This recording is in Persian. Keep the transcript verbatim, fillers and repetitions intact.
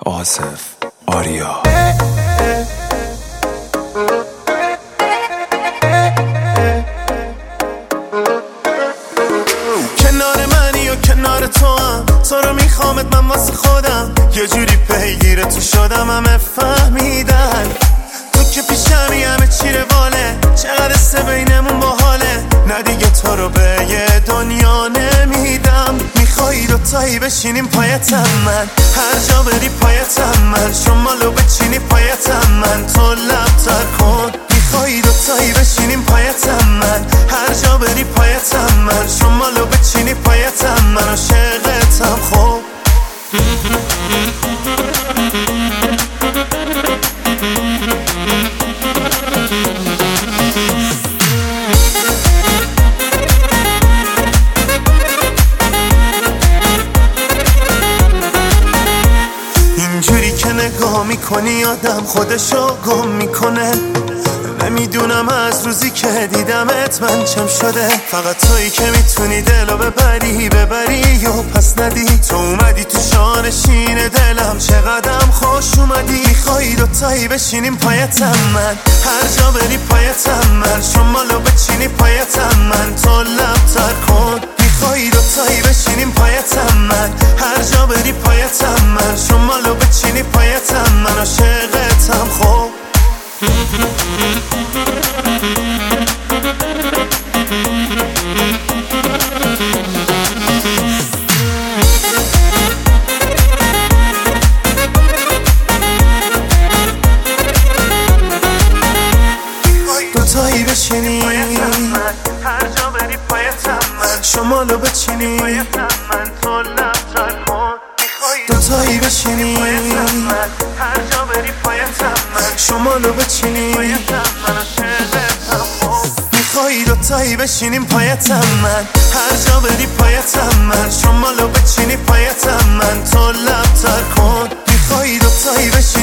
آصف آریا. کنار منی و کنار تو هم، تو رو میخوامت من واسه خودم، یه جوری پیگیر تو شدم همه فهمیدن تو که پیشمی همه چی رواله، چقدر سه بینمون باحاله، نه دیگه تو رو به یه دنیا نمیدم. میخوایی دوتایی بشینیم پایتم من، هر جا بری پایتم من، شمالو بچینی پایتم من، تو لب تر کن. میخوایی دوتایی بشینیم پایتم من، هر جا بری پایتم من، شمالو بچینی پایتم من، عاشقتم خب. اینجوری که نگاه میکنی آدم خودشو گم میکنه، نمیدونم از روزی که دیدمت من چم شده. فقط تویی که میتونی دلو ببری ببری و پس ندی، تو اومدی تو شانشین دلم، چقدرم خوش اومدی. میخوایی دوتایی بشینیم پایتم من، هر جا بری پایتم من، شمالو بچینی پایتم من، تو لب تر کن. میخوایی دوتایی بشینیم پایتم من، هر جا بری پایتم من، شمالو بچینی پایتم من، عاشقتم خب. دوتایی بشینی هر جا بری پایتم من، شمالو بچینی پایتم من، تو لب تر کن. دوتایی بشینی هر جا بری پایتم من، شمالو بچینی پایتم من، عاشقتم خب. میخوایی دوتایی بشینیم پایتم من، هر جا بری پایتم من، شمالو بچینی پایتم من، تو لب تر کن. میخوایی دوتایی بشینی